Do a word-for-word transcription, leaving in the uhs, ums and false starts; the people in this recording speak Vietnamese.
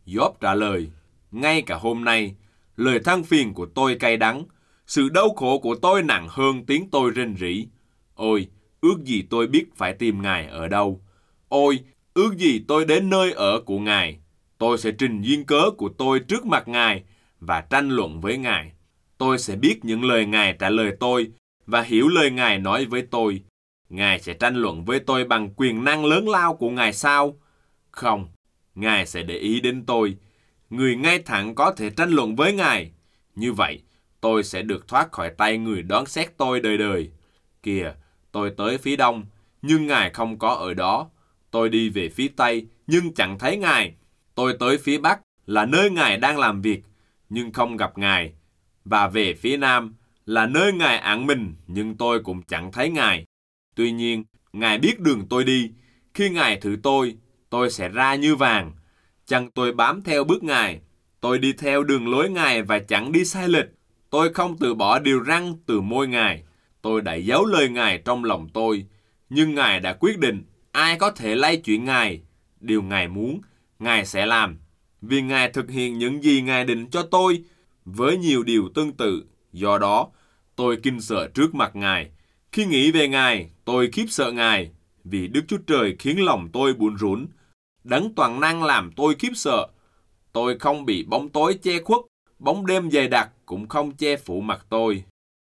Gióp trả lời, ngay cả hôm nay, lời than phiền của tôi cay đắng, sự đau khổ của tôi nặng hơn tiếng tôi rên rỉ. Ôi, ước gì tôi biết phải tìm Ngài ở đâu. Ôi, ước gì tôi đến nơi ở của Ngài. Tôi sẽ trình duyên cớ của tôi trước mặt Ngài và tranh luận với Ngài. Tôi sẽ biết những lời Ngài trả lời tôi và hiểu lời Ngài nói với tôi. Ngài sẽ tranh luận với tôi bằng quyền năng lớn lao của Ngài sao? Không, Ngài sẽ để ý đến tôi. Người ngay thẳng có thể tranh luận với Ngài. Như vậy, tôi sẽ được thoát khỏi tay người đoán xét tôi đời đời. Kìa, tôi tới phía đông, nhưng Ngài không có ở đó. Tôi đi về phía tây, nhưng chẳng thấy Ngài. Tôi tới phía bắc, là nơi Ngài đang làm việc, nhưng không gặp Ngài. Và về phía nam, là nơi Ngài ẩn mình, nhưng tôi cũng chẳng thấy Ngài. Tuy nhiên, Ngài biết đường tôi đi. Khi Ngài thử tôi, tôi sẽ ra như vàng. Chăng tôi bám theo bước Ngài. Tôi đi theo đường lối Ngài và chẳng đi sai lệch. Tôi không từ bỏ điều răn từ môi Ngài. Tôi đã giấu lời Ngài trong lòng tôi. Nhưng Ngài đã quyết định ai có thể lay chuyển Ngài. Điều Ngài muốn, Ngài sẽ làm. Vì Ngài thực hiện những gì Ngài định cho tôi với nhiều điều tương tự. Do đó, tôi kinh sợ trước mặt Ngài. Khi nghĩ về Ngài, tôi khiếp sợ Ngài. Vì Đức Chúa Trời khiến lòng tôi buồn rủn. Đấng toàn năng làm tôi khiếp sợ. Tôi không bị bóng tối che khuất, bóng đêm dày đặc cũng không che phủ mặt tôi.